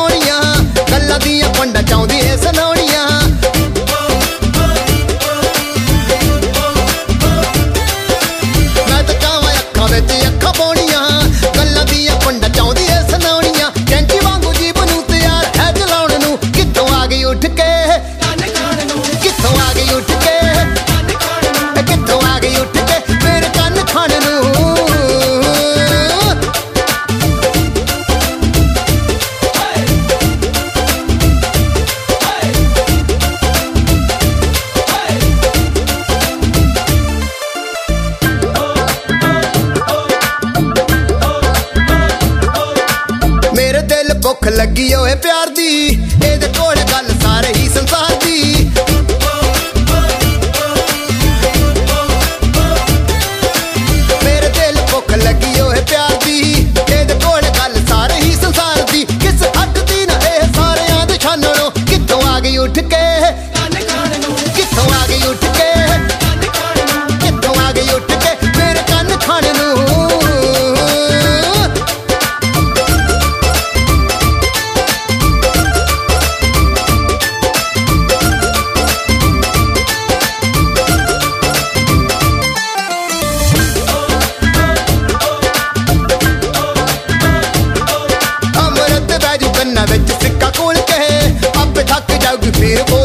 ਪਾਉਣੀਆਂ ਗੱਲਾਂ ਦੀਆਂ ਪੰਡਾਂ ਚਾਹੁੰਦੀ ਏ ਸੁਣਾਉਣੀਆਂ ਮੈਂ ਤਾਂ ਚਾਹਾਂ ਅੱਖਾਂ ਵਿੱਚ ਅੱਖਾਂ ਪਾਉਣੀਆਂ ਗੱਲਾਂ ਦੀਆਂ ਪੰਡਾਂ ਚਾਹੁੰਦੀ ਏ ਸੁਣਾਉਣੀਆਂ ਕੈਂਚੀ ਵਾਂਗੂ ਜੀਬ ਨੂੰ ਤਿਆਰ ਹੈ ਜਲਾਉਣ ਨੂੰ ਕਿੱਥੋਂ ਆ ਗਈ ਉੱਠ ਕੇ ਕਿੱਥੋਂ ਆ ਗਈ ਉੱਠ ਕੇ ਕਿੱਥੋਂ ਆ ਗਈ ਉੱਠ ਕੇ ਮੇਰੇ ਕੰਨ ਖਾਣ ਨੂੰ ਮੇਰੇ ਦਿਲ ਭੁੱਖ ਲੱਗੀ ਓਏ ਪਿਆਰ ਦੀ ਇਹਦੇ ਕੋਲ ਗੱਲ ਸਾਰੇ ਹੀ ਸੰਸਾਰ ਦੀ ਮੇਰੇ ਦਿਲ ਭੁੱਖ ਲੱਗੀ ਓਏ ਪਿਆਰ ਦੀ ਇਹਦੇ ਕੋਲ ਗੱਲ ਸਾਰੇ ਹੀ ਸੰਸਾਰ ਦੀ ਕਿਸ ਹੱਦ ਦੀ ਨਾ ਇਹ ਸਾਰਿਆਂ ਦੇ ਛਾਨਣੋਂ ਕਿੱਥੋਂ ਆ ਗਈ ਉੱਠ ਕੇ ਕਿੱਥੋਂ ਆ ਗਈ ਉੱਠ ਕੇ ਕਿੱਥੋਂ ਆ ਗਈ ਉੱਠ ਕੇ ਮੇਰੇ ਕੰਨ ਖਾਣ ਨੂੰ ਵਿੱਚ ਸਿੱਕਾ ਕੋਲ ਕਹੇ ਆਪੇ ਥੱਕ ਜਾਊਗੀ ਫਿਰ